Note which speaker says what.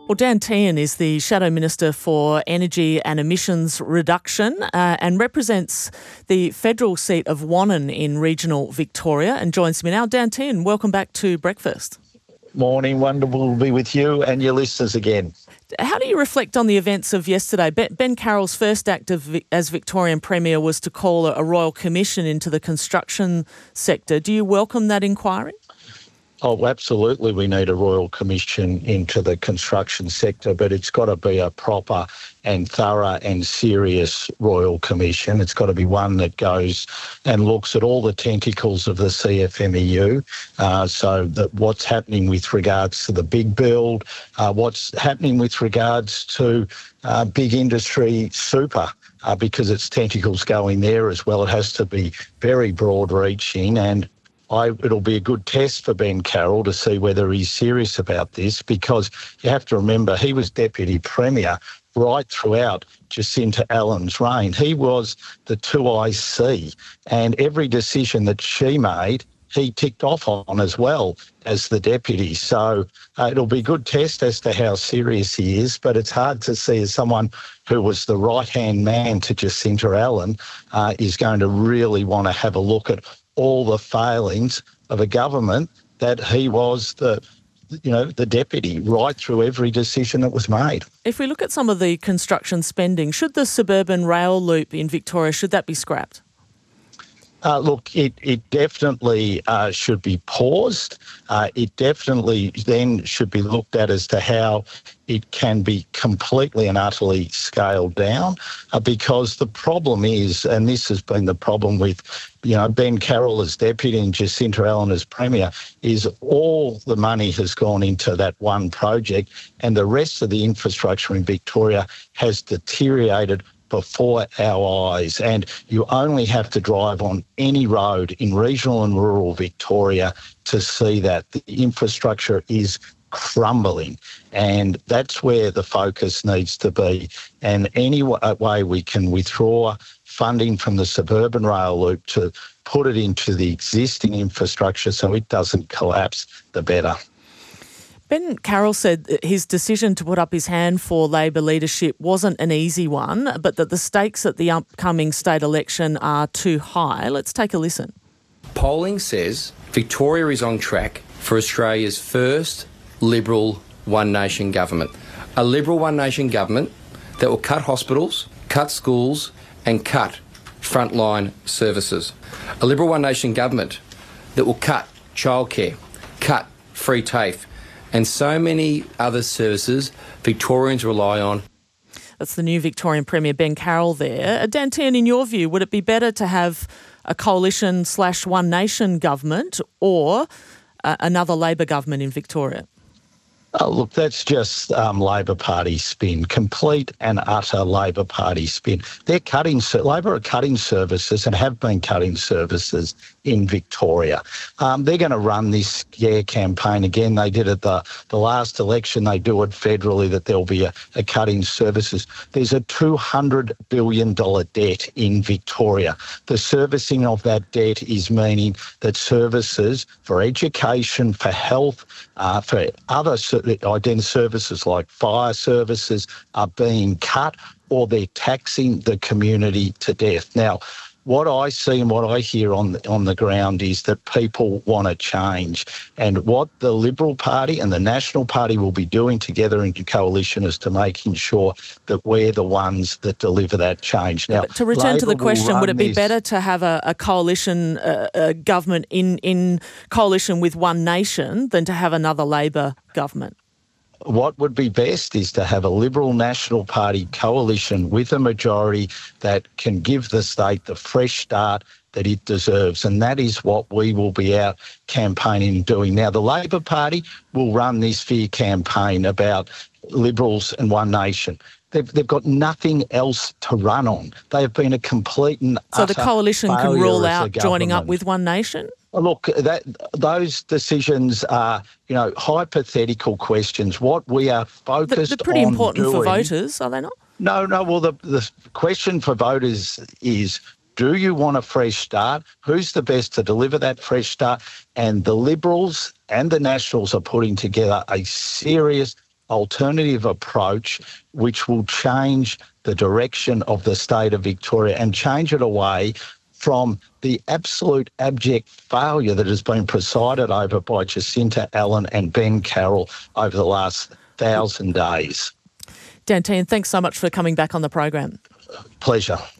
Speaker 1: Well, Dan Tehan is the Shadow Minister for Energy and Emissions Reduction and represents the federal seat of Wannon in regional Victoria and joins me now. Dan Tehan, welcome back to Breakfast.
Speaker 2: Morning, wonderful to be with you and your listeners again.
Speaker 1: How do you reflect on the events of yesterday? Ben Carroll's first act as Victorian Premier was to call a royal commission into the construction sector. Do you welcome that inquiry?
Speaker 2: Oh, absolutely. We need a royal commission into the construction sector, but it's got to be a proper and thorough and serious royal commission. It's got to be one that goes and looks at all the tentacles of the CFMEU, so that what's happening with regards to the big build, what's happening with regards to big industry super, because its tentacles go in there as well. It has to be very broad-reaching, and it'll be a good test for Ben Carroll to see whether he's serious about this, because you have to remember he was Deputy Premier right throughout Jacinta Allen's reign. He was the 2IC, and every decision that she made, he ticked off on as well as the deputy. So it'll be a good test as to how serious he is, but it's hard to see as someone who was the right-hand man to Jacinta Allen is going to really want to have a look at all the failings of a government that he was the deputy right through every decision that was made.
Speaker 1: If we look at some of the construction spending, should the suburban rail loop in Victoria, should that be scrapped?
Speaker 2: Look, it definitely should be paused. It definitely then should be looked at as to how it can be completely and utterly scaled down, because the problem is, and this has been the problem with Ben Carroll as deputy and Jacinta Allen as premier, is all the money has gone into that one project and the rest of the infrastructure in Victoria has deteriorated before our eyes. And you only have to drive on any road in regional and rural Victoria to see that the infrastructure is crumbling, and that's where the focus needs to be. And any way we can withdraw funding from the suburban rail loop to put it into the existing infrastructure so it doesn't collapse, the better.
Speaker 1: Ben Carroll said his decision to put up his hand for Labor leadership wasn't an easy one, but that the stakes at the upcoming state election are too high. Let's take a listen.
Speaker 3: Polling says Victoria is on track for Australia's first Liberal One Nation government. A Liberal One Nation government that will cut hospitals, cut schools and cut frontline services. A Liberal One Nation government that will cut childcare, cut free TAFE, and so many other services Victorians rely on.
Speaker 1: That's the new Victorian Premier, Ben Carroll there. Dan Tehan, in your view, would it be better to have a coalition/One Nation government or another Labor government in Victoria?
Speaker 2: Oh, look, that's just Labor Party spin, complete and utter Labor Party spin. Labor are cutting services and have been cutting services in Victoria. They're going to run this scare campaign again. They did it the last election. They do it federally, that there'll be a cut in services. There's a $200 billion debt in Victoria. The servicing of that debt is meaning that services for education, for health, for other services like fire services are being cut, or they're taxing the community to death. Now, what I see and what I hear on the ground is that people want to change. And what the Liberal Party and the National Party will be doing together in coalition is to making sure that we're the ones that deliver that change. Now,
Speaker 1: to return to the question, would it be better to have a coalition government in coalition with One Nation than to have another Labor government?
Speaker 2: What would be best is to have a Liberal National Party coalition with a majority that can give the state the fresh start that it deserves, and that is what we will be out campaigning and doing. Now, the Labor Party will run this fear campaign about Liberals and One Nation. They've got nothing else to run on. They have been a complete and utter
Speaker 1: So the coalition can rule out joining up with One Nation?
Speaker 2: Look, those decisions are, hypothetical questions. What we are focused on
Speaker 1: they're pretty important for voters, are they not?
Speaker 2: No. Well, the question for voters is, do you want a fresh start? Who's the best to deliver that fresh start? And the Liberals and the Nationals are putting together a serious alternative approach which will change the direction of the state of Victoria and change it away from the absolute abject failure that has been presided over by Jacinta Allen and Ben Carroll over the last 1,000 days.
Speaker 1: Dan Tehan, thanks so much for coming back on the program.
Speaker 2: Pleasure.